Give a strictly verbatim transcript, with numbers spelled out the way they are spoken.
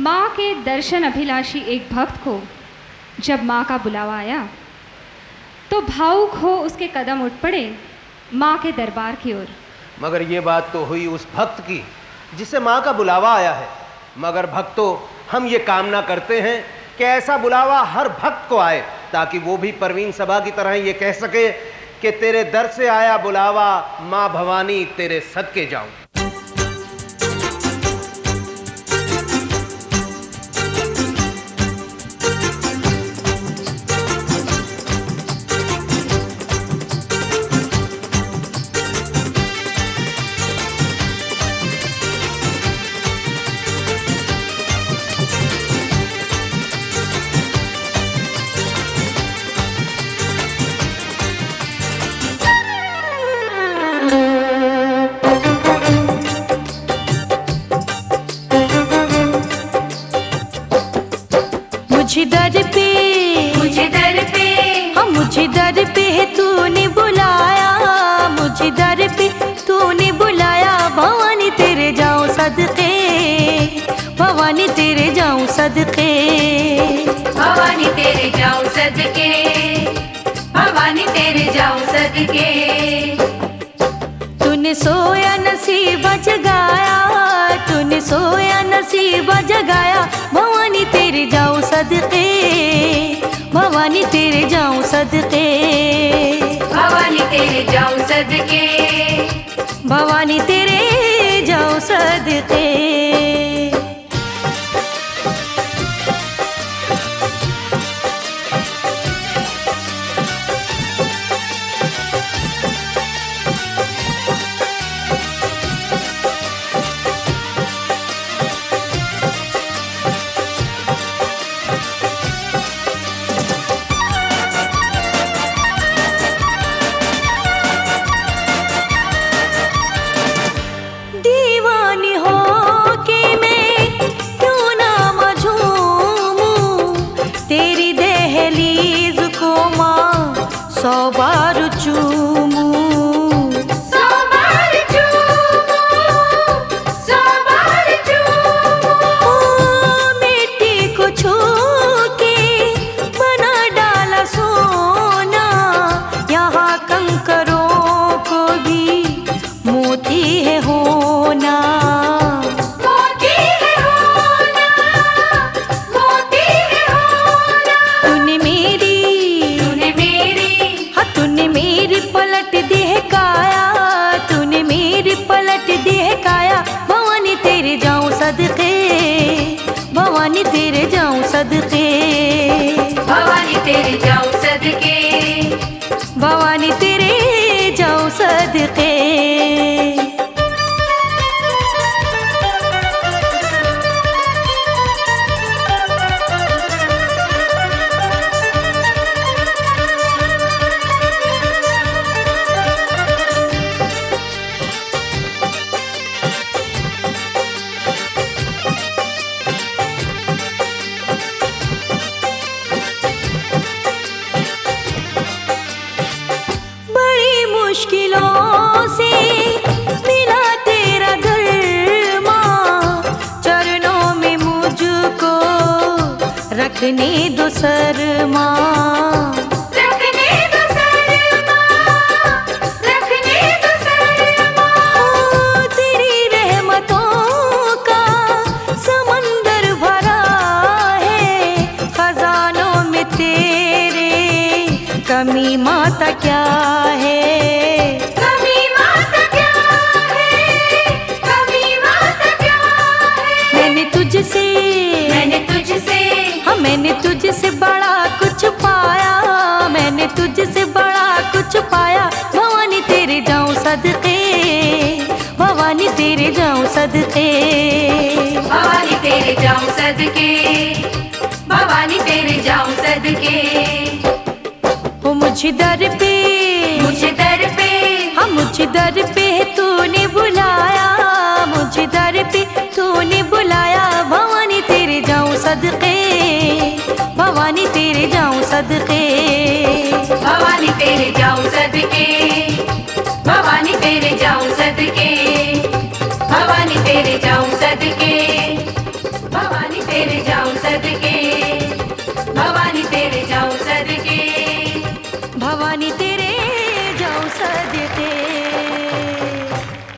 माँ के दर्शन अभिलाषी एक भक्त को जब माँ का बुलावा आया तो भावुक हो उसके कदम उठ पड़े माँ के दरबार की ओर। मगर ये बात तो हुई उस भक्त की जिसे माँ का बुलावा आया है। मगर भक्तों, हम ये कामना करते हैं कि ऐसा बुलावा हर भक्त को आए ताकि वो भी परवीन सभा की तरह ये कह सके कि तेरे दर से आया बुलावा, माँ भवानी तेरे सदके जाऊं। मुझे दर पे मुझे दर पे हम मुझे दर पे है तूने बुलाया, मुझे दर पे तूने बुलाया। भवानी तेरे जाऊं सदके, भवानी तेरे जाऊं सदके, भवानी तेरे जाऊं सदके, भवानी तेरे जाऊं सदके। तूने सोया नसीब जगाया, तूने सोया नसीब जगाया। भवानी तेरे जाऊं सदके, भवानी तेरे जाऊं सदके, भवानी तेरे जाऊं सदके, भवानी तेरे जाऊं सदके। दीवानी हो के मैं क्यों ना मझूमूं, तेरी दहलीज को माँ सौ बार चूमूं, सौ बार चूमूं, सौ बार चूमूं। ओ मिट्टी को छू के बना डाला सोना, यहाँ कंकरों को भी मोती है होना, मोती है होना, मोती है होना। तूने मेरी तूने मेरी हाँ तूने मेरी पलट दिहकाया, तूने मेरी पलट दिहकाया। भवानी तेरे जाऊं सदके, भवानी तेरे जाऊं सदके, भवानी तेरे जाऊं सदके, भवानी तेरे जाऊं सदके। बड़ी मुश्किलों से मिला तेरा घर माँ, चरणों में मुझको रखने दो सर माँ, रखने दो सर माँ, रखने दो सर माँ। ओ तेरी रहमतों का समंदर भरा है, खजानों में तेरे कमी माता क्या है, कभी माता क्या है, कभी माता क्या है। मैंने तुझसे मैंने तुझसे हाँ मैंने तुझसे बड़ा कुछ पाया, मैंने तुझसे बड़ा कुछ पाया। भवानी तेरे जाऊं सदके, भवानी तेरे जाऊं सदके, भवानी तेरे जाऊं सदके, भवानी तेरे जाऊं सदके। हो मुझे दर पे मुझे दर पे हाँ मुझे दर पे तूने बुलाया, मुझे दर पे तूने बुलाया। भवानी तेरे जाऊं सदके, भवानी तेरे जाऊं सदके, भवानी तेरे जाऊं सदके, भवानी तेरे जाऊं सदके, भवानी तेरे जाऊं सदके, भवानी तेरे जाऊं सदके, भवानी तेरे जाऊं सदके, भवानी तेरे जाऊं सदके।